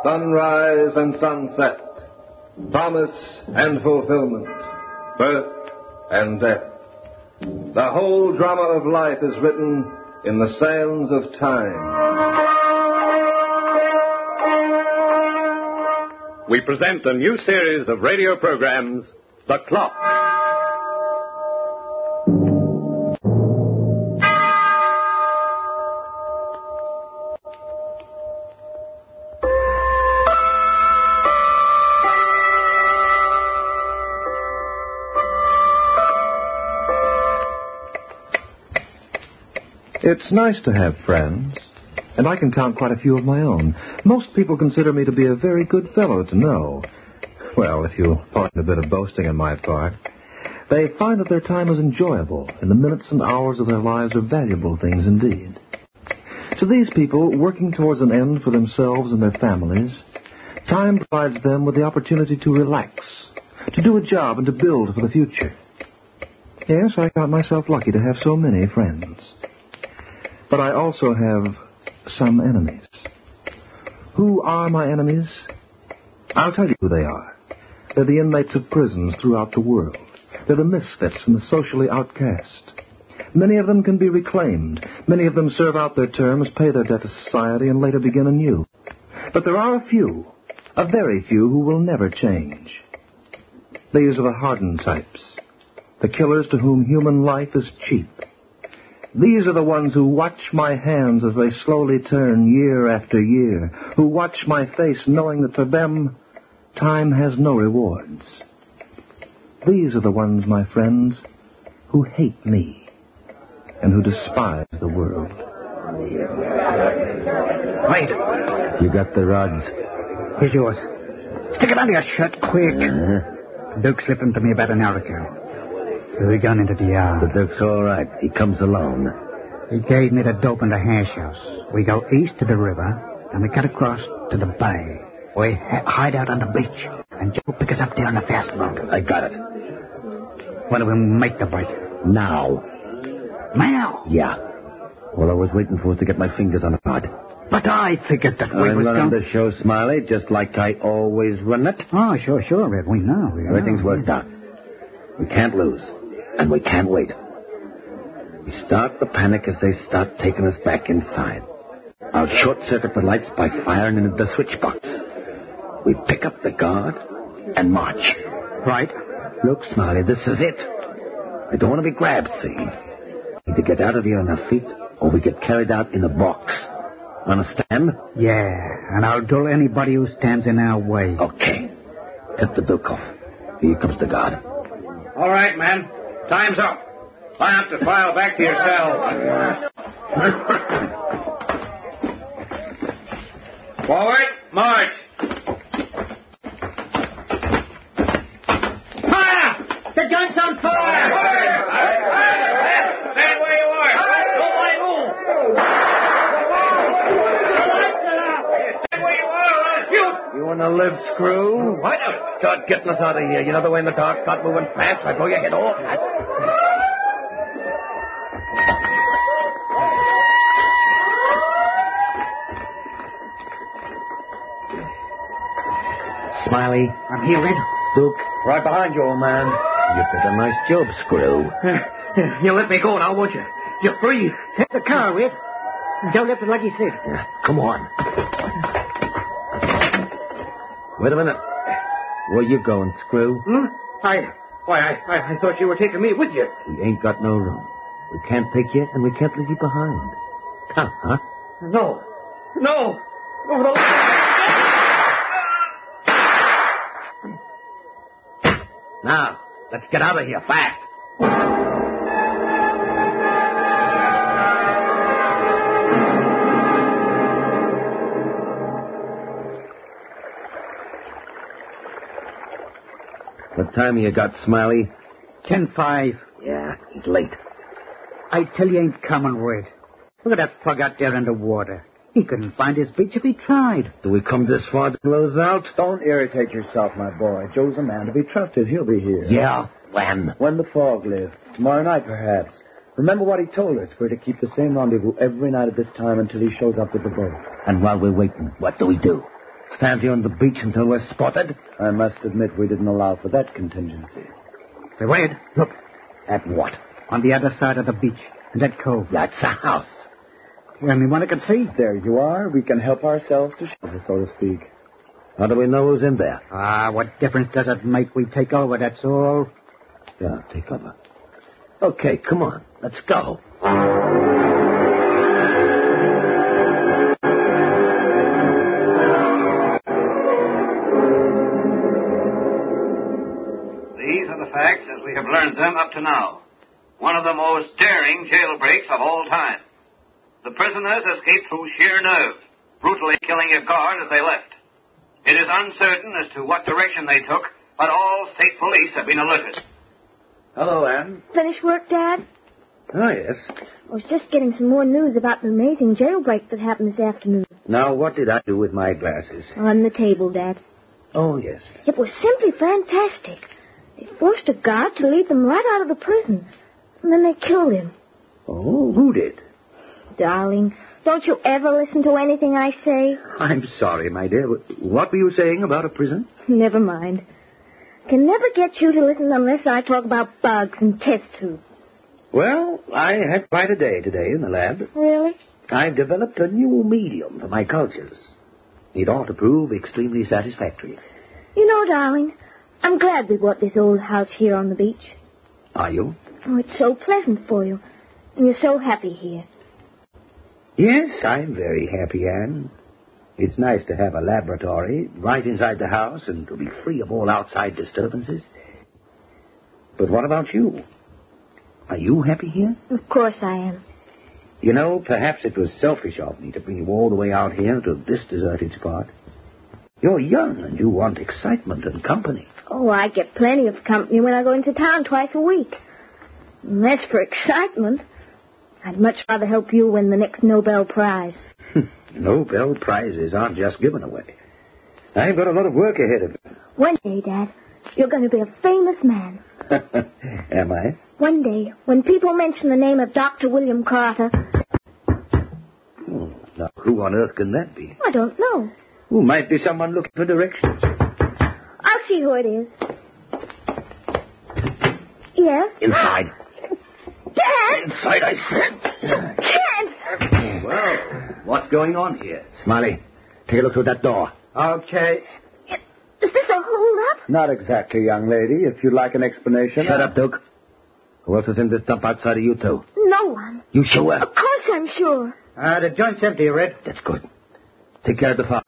sunrise and sunset, promise and fulfillment, birth and death. The whole drama of life is written in the sands of time. We present a new series of radio programs, The Clock. It's nice to have friends, and I can count quite a few of my own. Most people consider me to be a very good fellow to know. Well, if you'll pardon a bit of boasting on my part, they find that their time is enjoyable, and the minutes and hours of their lives are valuable things indeed. To these people, working towards an end for themselves and their families, time provides them with the opportunity to relax, to do a job, and to build for the future. Yes, I count myself lucky to have so many friends. But I also have some enemies. Who are my enemies? I'll tell you who they are. They're the inmates of prisons throughout the world. They're the misfits and the socially outcast. Many of them can be reclaimed. Many of them serve out their terms, pay their debt to society, and later begin anew. But there are a few, a very few, who will never change. These are the hardened types, the killers to whom human life is cheap. These are the ones who watch my hands as they slowly turn year after year, who watch my face knowing that for them, time has no rewards. These are the ones, my friends, who hate me and who despise the world. Wait. You got the rods? Here's yours. Stick it under your shirt, quick. Duke slipped them to me about an hour ago. We gone into the yard. The Duke's all right. He comes alone. He gave me the dope in the hash house. We go east to the river, and we cut across to the bay. We hide out on the beach, and Joe pick us up there on the fast boat. I got it. When do we make the break? Now. Now? Yeah. Well, I was waiting for us to get my fingers on the rod. But I figured that we I'm would running go... the show, Smiley, just like I always run it. Oh, sure, Red. We know. Everything's worked out. We can't lose. And we can't wait. We start the panic as they start taking us back inside. I'll short-circuit the lights by firing into the switch box. We pick up the guard and march. Right. Look, Smiley, this is it. I don't want to be grabbed, see? Either get out of here on our feet, or we get carried out in a box. Understand? Yeah, and I'll duel anybody who stands in our way. Okay. Tip the Duke off. Here comes the guard. All right, man. Time's up. I have to file back to your cells. Forward, march. Fire! The gun's on fire! Stand where you are. Nobody move. Stand where you are, or I'll shoot. You want to live, Screw? What? Start getting us out of here. You know the way in the dark, start moving fast before you hit off. Smiley. I'm here, Red. Duke. Right behind you, old man. You did a nice job, Screw. You let me go now, won't you? You're free. Take the car, Red. Don't lift it like he said. Yeah, come on. Wait a minute. Where you going, Screw? I thought you were taking me with you. We ain't got no room. We can't take you, and we can't leave you behind. Come, huh? No. Over the line. Now, let's get out of here fast. What time you got, Smiley? 10-5. Yeah, he's late. I tell you, ain't coming, Red. Look at that fug out there in the water. He couldn't find his beach if he tried. Do we come this far to close out? Don't irritate yourself, my boy. Joe's a man to be trusted. He'll be here. Yeah, when? When the fog lifts. Tomorrow night, perhaps. Remember what he told us. We're to keep the same rendezvous every night at this time until he shows up with the boat. And while we're waiting, what do we do? Stand here on the beach until we're spotted? I must admit we didn't allow for that contingency. Hey, Wade, look. At what? On the other side of the beach. In that cove. That's a house. Anyone that can see? There you are. We can help ourselves to shelter, so to speak. How do we know who's in there? What difference does it make? We take over, that's all. Yeah, take over. Okay, come on. Let's go. These are the facts as we have learned them up to now. One of the most daring jailbreaks of all time. The prisoners escaped through sheer nerve, brutally killing a guard as they left. It is uncertain as to what direction they took, but all state police have been alerted. Hello, Anne. Finished work, Dad? Oh, yes. I was just getting some more news about the amazing jailbreak that happened this afternoon. Now, what did I do with my glasses? On the table, Dad. Oh, yes. It was simply fantastic. They forced a guard to lead them right out of the prison. And then they killed him. Oh, who did? Darling, don't you ever listen to anything I say? I'm sorry, my dear. What were you saying about a prison? Never mind. Can never get you to listen unless I talk about bugs and test tubes. Well, I had quite a day today in the lab. Really? I've developed a new medium for my cultures. It ought to prove extremely satisfactory. You know, darling, I'm glad we bought this old house here on the beach. Are you? Oh, it's so pleasant for you. And you're so happy here. Yes, I'm very happy, Anne. It's nice to have a laboratory right inside the house and to be free of all outside disturbances. But what about you? Are you happy here? Of course I am. You know, perhaps it was selfish of me to bring you all the way out here to this deserted spot. You're young and you want excitement and company. Oh, I get plenty of company when I go into town twice a week. And that's for excitement. I'd much rather help you win the next Nobel Prize. Nobel Prizes aren't just given away. I've got a lot of work ahead of me. One day, Dad, you're going to be a famous man. Am I? One day, when people mention the name of Dr. William Carter... Now, who on earth can that be? I don't know. Who might be someone looking for directions? I'll see who it is. Yes? Inside. Dad! Inside, I said. Dad! Well, what's going on here? Smiley, take a look through that door. Okay. Is this a hold-up? Not exactly, young lady. If you'd like an explanation... Shut up, Duke. Who else is in this dump outside of you two? No one. You sure? Of course I'm sure. The joint's empty, Red. That's good. Take care of the phone.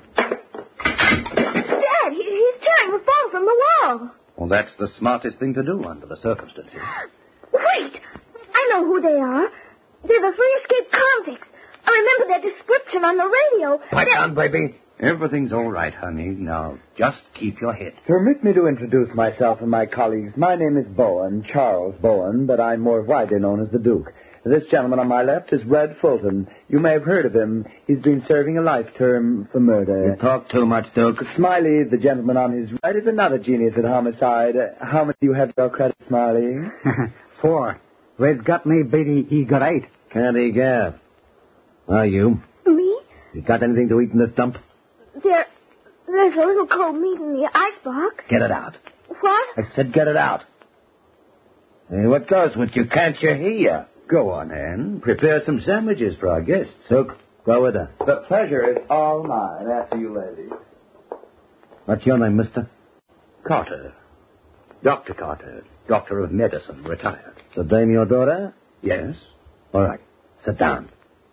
Dad, he's tearing the phone from the wall. Well, that's the smartest thing to do under the circumstances. Wait! I know who they are. They're the three escaped convicts. I remember their description on the radio. Pipe down, baby. Everything's all right, honey. Now, just keep your head. Permit me to introduce myself and my colleagues. My name is Bowen, Charles Bowen, but I'm more widely known as the Duke. This gentleman on my left is Red Fulton. You may have heard of him. He's been serving a life term for murder. You talk too much, Duke. Smiley, the gentleman on his right, is another genius at homicide. How many do you have to your credit, Smiley? 4. Red's got me, Beatty. He got 8. Can't he gab? Are you? Me? You got anything to eat in this dump? There's a little cold meat in the icebox. Get it out. What? I said get it out. Hey, what goes with you? Can't you hear? Go on, Anne. Prepare some sandwiches for our guests. Hook, go with her. The pleasure is all mine, after you ladies. What's your name, mister? Carter. Dr. Carter. Doctor of medicine, retired. The dame your daughter? Yes. All right. Sit down.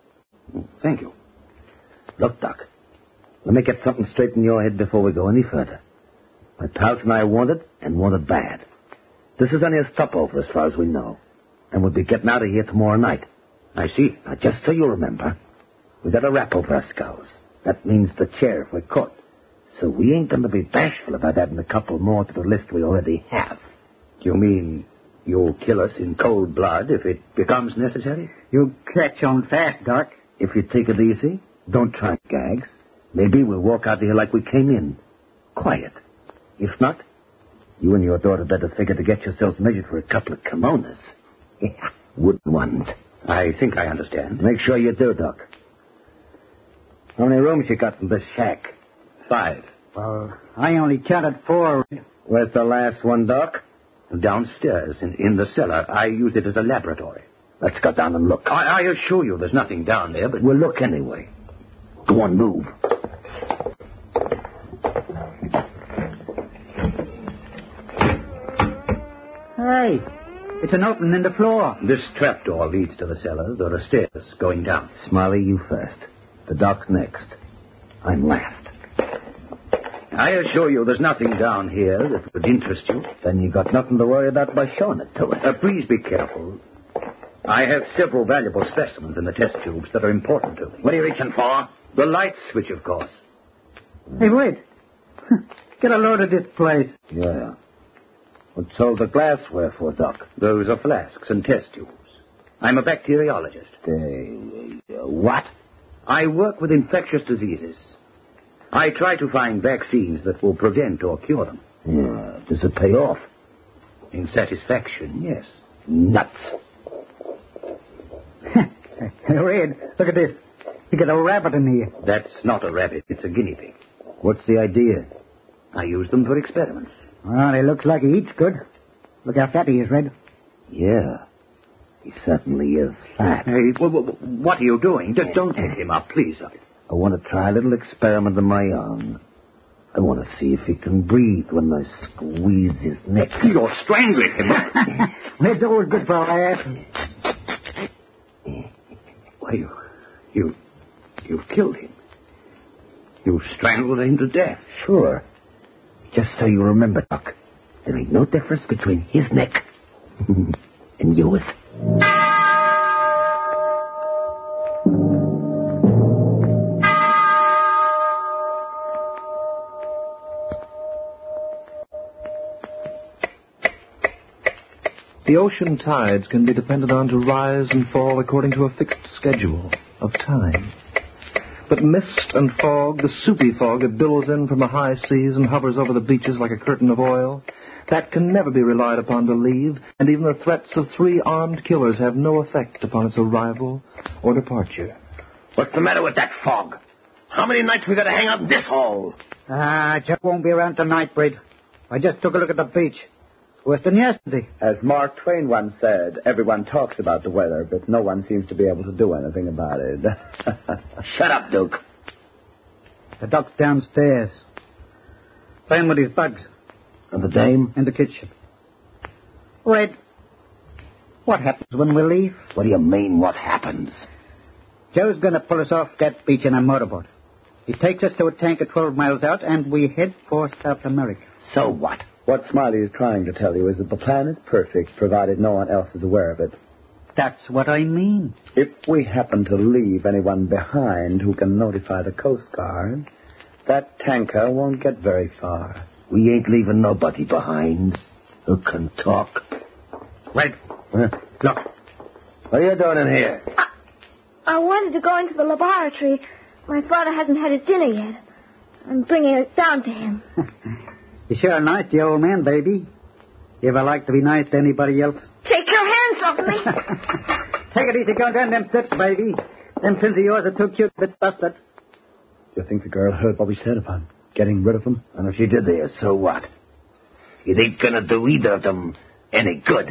Thank you. Look, Doc. Let me get something straight in your head before we go any further. My pals and I want it, and want it bad. This is only a stopover as far as we know. And we'll be getting out of here tomorrow night. I see. Now, just so you remember, we got a rap over our skulls. That means the chair if we're caught. So we ain't going to be bashful about adding a couple more to the list we already have. You mean you'll kill us in cold blood if it becomes necessary? You catch on fast, Doc. If you take it easy, don't try gags. Maybe we'll walk out of here like we came in. Quiet. If not, you and your daughter better figure to get yourselves measured for a couple of kimonos. Yeah, wooden ones. I think I understand. Make sure you do, Doc. How many rooms you got in this shack? 5. Well, I only counted 4. Where's the last one, Doc? Downstairs, in the cellar. I use it as a laboratory. Let's go down and look. I assure you there's nothing down there, but... We'll look anyway. Go on, move. Hey, it's an opening in the floor. This trapdoor leads to the cellar. There are stairs going down. Smiley, you first. The Doc next. I'm last. I assure you there's nothing down here that would interest you. Then you got nothing to worry about by showing it to us. Please be careful. I have several valuable specimens in the test tubes that are important to me. What are you reaching for? The light switch, of course. Hey, wait. Get a load of this place. Yeah. What's all the glassware for, Doc? Those are flasks and test tubes. I'm a bacteriologist. What? I work with infectious diseases. I try to find vaccines that will prevent or cure them. Yeah. Does it pay off? In satisfaction, yes. Nuts. Hey, Red, look at this. You got a rabbit in here. That's not a rabbit. It's a guinea pig. What's the idea? I use them for experiments. Well, he looks like he eats good. Look how fat he is, Red. Yeah. He certainly is fat. Hey, what are you doing? Don't take him up, please. I want to try a little experiment of my own. I want to see if he can breathe when I squeeze his neck. You're strangling him. Well, it's always good for a laugh. Why, you've killed him. You've strangled him to death. Sure. Just so you remember, Doc, there ain't no difference between his neck and yours. The ocean tides can be depended on to rise and fall according to a fixed schedule of time. But mist and fog, the soupy fog that billows in from the high seas and hovers over the beaches like a curtain of oil, that can never be relied upon to leave, and even the threats of 3 armed killers have no effect upon its arrival or departure. What's the matter with that fog? How many nights we got to hang out in this hole? Jeff won't be around tonight, Brad. I just took a look at the beach. Worse than yesterday. As Mark Twain once said, everyone talks about the weather, but no one seems to be able to do anything about it. Shut up, Duke. The Doc's downstairs, playing with his bugs. And the dame? In the kitchen. Red, what happens when we leave? What do you mean, what happens? Joe's going to pull us off that beach in a motorboat. He takes us to a tanker 12 miles out, and we head for South America. So what? What Smiley is trying to tell you is that the plan is perfect, provided no one else is aware of it. That's what I mean. If we happen to leave anyone behind who can notify the Coast Guard, that tanker won't get very far. We ain't leaving nobody behind who can talk. Wait. Look. What are you doing in here? I wanted to go into the laboratory. My father hasn't had his dinner yet. I'm bringing it down to him. You're sure nice to your old man, baby. You ever like to be nice to anybody else? Take your hands off me. Take it easy, going down them steps, baby. Them fins of yours are too cute, bit busted. Do you think the girl heard what we said about getting rid of them? And if she did there, so what? It ain't gonna do either of them any good.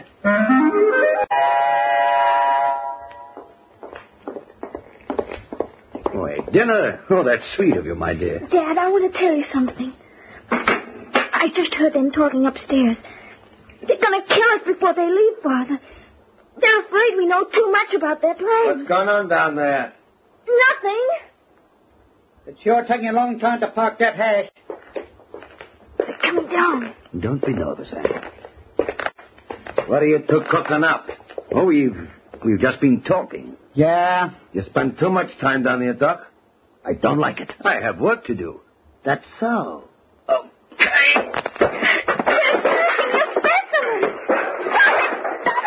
Wait, dinner? Oh, that's sweet of you, my dear. Dad, I want to tell you something. I just heard them talking upstairs. They're going to kill us before they leave, Father. They're afraid we know too much about their plans. What's going on down there? Nothing. It's sure taking a long time to park that hash. They're coming down. Don't be nervous, Annie. What are you two cooking up? Oh, we've just been talking. Yeah. You spend too much time down here, Doc. I don't like it. I have work to do. That's so. They're searching the specimen. Stop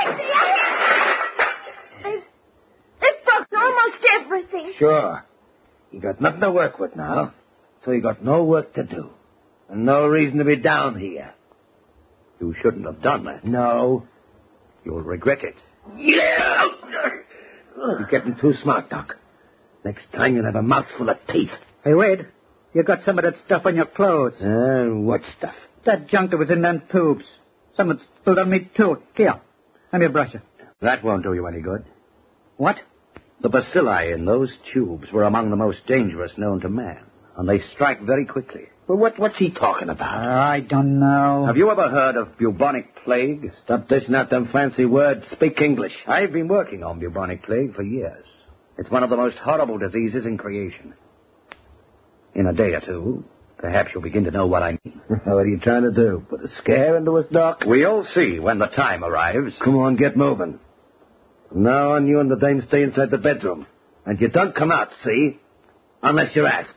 it. They've broken almost everything. Sure. You got nothing to work with now, so you got no work to do. And no reason to be down here. You shouldn't have done that. No. You'll regret it. Yeah! You're getting too smart, Doc. Next time you'll have a mouthful of teeth. Hey, Wade, You got some of that stuff on your clothes. What stuff? That junk that was in them tubes. Some had spilled on me, too. Here, let me brush it. That won't do you any good. What? The bacilli in those tubes were among the most dangerous known to man, and they strike very quickly. Well, what's he talking about? I don't know. Have you ever heard of bubonic plague? Stop dishing out them fancy words. Speak English. I've been working on bubonic plague for years. It's one of the most horrible diseases in creation. In a day or two, perhaps you'll begin to know what I mean. What are you trying to do? Put a scare into us, Doc? We'll see when the time arrives. Come on, get moving. From now on, you and the dame stay inside the bedroom. And you don't come out, see? Unless you're asked.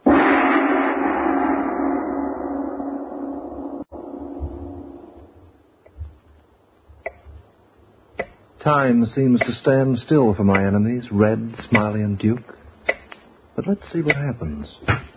Time seems to stand still for my enemies, Red, Smiley, and Duke. But let's see what happens.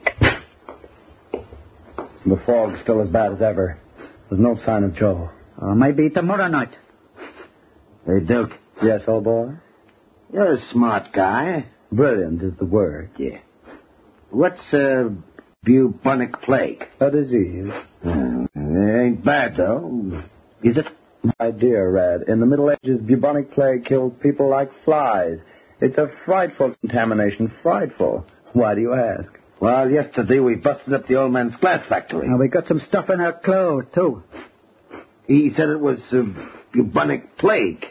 The fog's still as bad as ever. There's no sign of Joe. Maybe tomorrow night. Hey, Duke. Yes, old boy? You're a smart guy. Brilliant is the word. Yeah. What's bubonic plague? A disease. It ain't bad, though. Is it? My dear Red, in the Middle Ages, bubonic plague killed people like flies. It's a frightful contamination, frightful. Why do you ask? Well, yesterday we busted up the old man's glass factory. We got some stuff in our clothes, too. He said it was bubonic plague.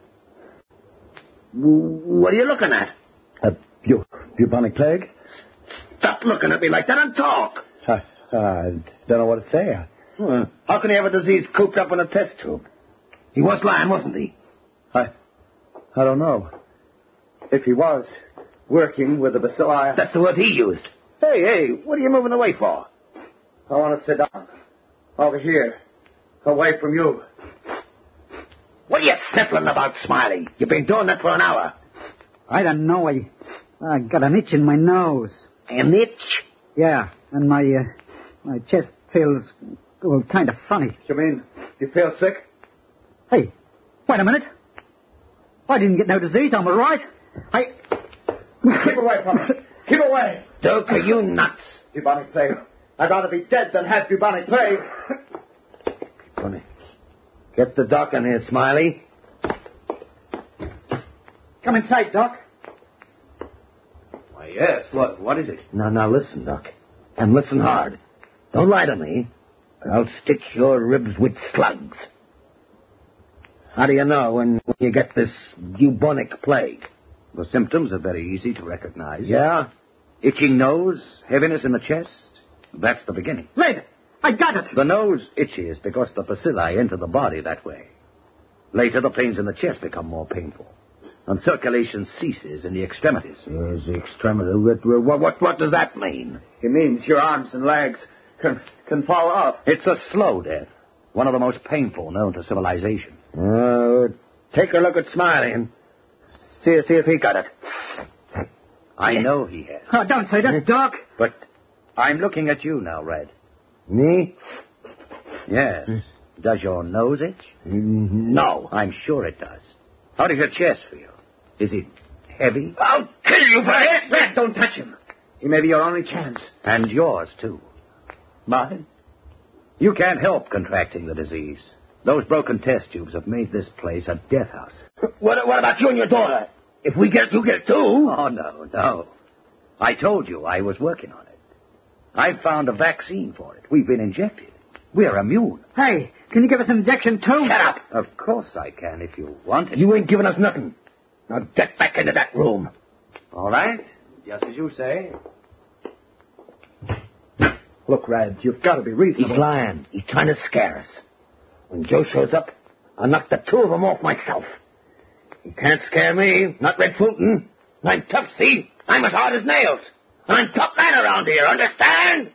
What are you looking at? Bubonic plague? Stop looking at me like that and talk. I don't know what to say. How can he have a disease cooped up in a test tube? He was lying, wasn't he? I don't know. If he was working with the bacilli... That's the word he used. Hey, what are you moving away for? I want to sit down. Over here. Away from you. What are you sniffling about, Smiley? You've been doing that for an hour. I don't know. I got an itch in my nose. An itch? Yeah, and my chest feels kind of funny. You mean you feel sick? Hey, wait a minute. I didn't get no disease. I'm all right. Keep away from me. Keep away. Duke, are you nuts? Bubonic plague. I'd rather be dead than have bubonic plague. Funny. Get the doc in here, Smiley. Come inside, Doc. Why, yes. What is it? Now listen, Doc. And listen hard. Don't lie to me. I'll stitch your ribs with slugs. How do you know when you get this bubonic plague? The symptoms are very easy to recognize. Yeah? Itching nose, heaviness in the chest. That's the beginning. Red, I got it. The nose itches because the bacilli enter the body that way. Later, the pains in the chest become more painful, and circulation ceases in the extremities. Yes, the extremity. What does that mean? It means your arms and legs can fall off. It's a slow death, one of the most painful known to civilization. Take a look at Smiley and see if he got it. I know he has. Oh, don't say that, Doc. But I'm looking at you now, Red. Me? Yes. Does your nose itch? No. I'm sure it does. How does your chest feel? Is it heavy? I'll kill you for it. Red, don't touch him. He may be your only chance. And yours, too. Mine? You can't help contracting the disease. Those broken test tubes have made this place a death house. What about you and your daughter? If we get it, you get it too. Oh, no. I told you I was working on it. I've found a vaccine for it. We've been injected. We're immune. Hey, can you give us an injection, too? Shut up. Of course I can if you want it. You ain't giving us nothing. Now get back into that room. All right. Just as you say. Look, Red, you've got to be reasonable. He's lying. He's trying to scare us. When Joe shows up, I'll knock the two of them off myself. He can't scare me, not Red Fulton. I'm tough, see? I'm as hard as nails. I'm top man around here, understand?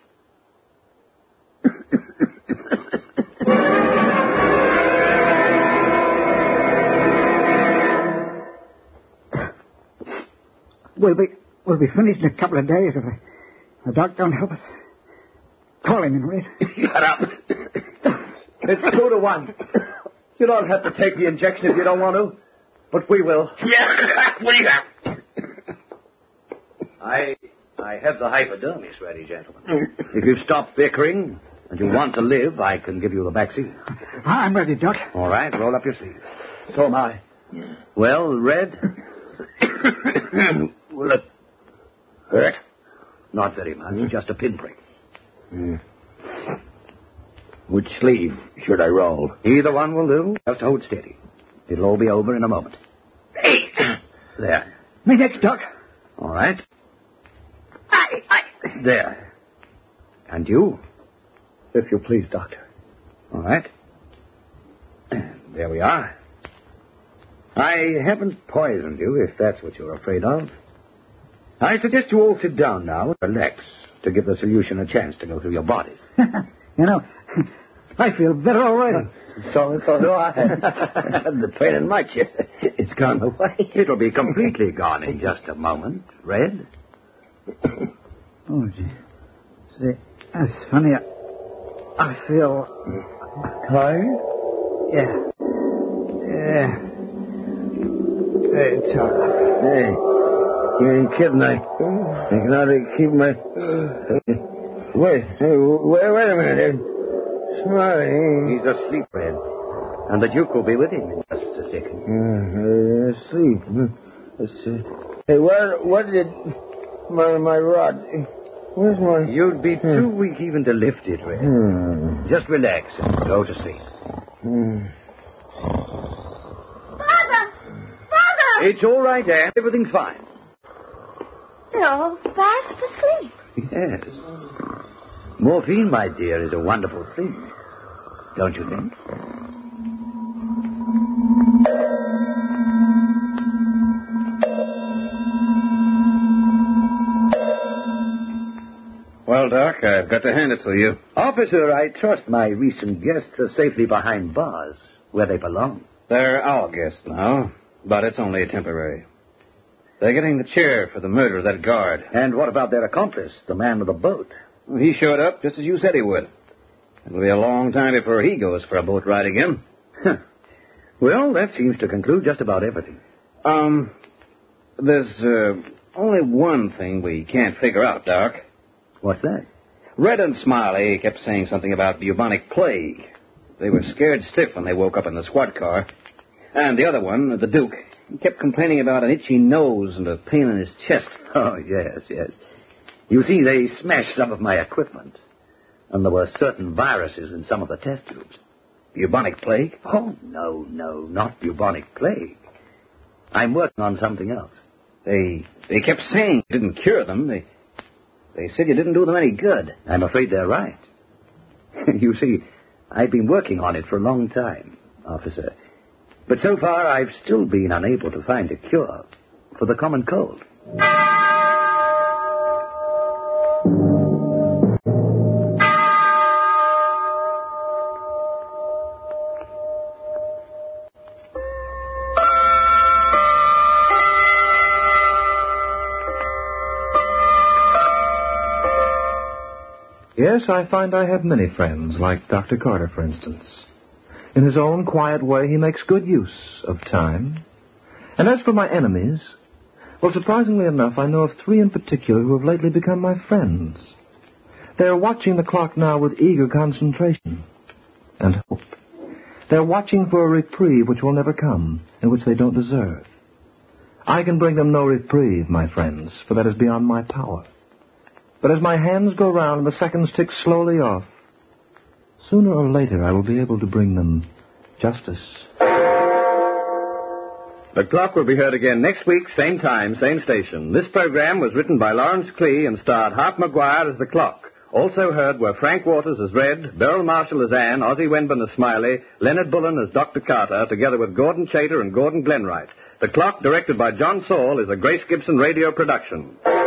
We'll be finished in a couple of days if the doc don't help us. Call him in, Red. Shut up. It's 2-1. You don't have to take the injection if you don't want to, but we will. Yeah, we have. I have the hypodermis ready, gentlemen. If you stop bickering and you want to live, I can give you the vaccine. I'm ready, Doc. All right, roll up your sleeve. So am I. Well, Red? Will it hurt? Not very much, just a pinprick. Which sleeve should I roll? Either one will do. Just hold steady. It'll all be over in a moment. Hey! There. Me next, Doc. All right. There. And you? If you please, Doctor. All right. There we are. I haven't poisoned you, if that's what you're afraid of. I suggest you all sit down now and relax to give the solution a chance to go through your bodies. You know, I feel better already. So do I. The pain in my chest, it's gone away. It'll be completely gone in just a moment, Red. Oh, gee. See, that's funny. I feel... Tired? Yeah. Hey, Charlie. Hey, you ain't kidding. I can hardly keep my... Wait a minute. Smiley. He's asleep, Red. And the Duke will be with him in just a second. Asleep. Hey, what did my rod... Where's my... You'd be too weak even to lift it, Red. Just relax and go to sleep. Father! It's all right, Anne. Everything's fine. They're all fast asleep. Yes. Morphine, my dear, is a wonderful thing. Don't you think? Well, Doc, I've got to hand it to you. Officer, I trust my recent guests are safely behind bars, where they belong. They're our guests now, but it's only temporary. They're getting the chair for the murder of that guard. And what about their accomplice, the man with the boat? He showed up just as you said he would. It'll be a long time before he goes for a boat ride again. Well, that seems to conclude just about everything. There's only one thing we can't figure out, Doc. What's that? Red and Smiley kept saying something about bubonic plague. They were scared stiff when they woke up in the squad car. And the other one, the Duke, he kept complaining about an itchy nose and a pain in his chest. Oh, yes. You see, they smashed some of my equipment. And there were certain viruses in some of the test tubes. Bubonic plague? Oh, no, not bubonic plague. I'm working on something else. They kept saying it didn't cure them. They said you didn't do them any good. I'm afraid they're right. You see, I've been working on it for a long time, officer. But so far, I've still been unable to find a cure for the common cold. Yes, I find I have many friends, like Dr. Carter, for instance. In his own quiet way, he makes good use of time. And as for my enemies, well, surprisingly enough, I know of 3 in particular who have lately become my friends. They are watching the clock now with eager concentration and hope. They're watching for a reprieve which will never come and which they don't deserve. I can bring them no reprieve, my friends, for that is beyond my power. But as my hands go round and the seconds tick slowly off, sooner or later I will be able to bring them justice. The Clock will be heard again next week, same time, same station. This program was written by Lawrence Klee and starred Hart McGuire as the Clock. Also heard were Frank Waters as Red, Beryl Marshall as Anne, Ozzie Wenburn as Smiley, Leonard Bullen as Dr. Carter, together with Gordon Chater and Gordon Glenwright. The Clock, directed by John Saul, is a Grace Gibson radio production.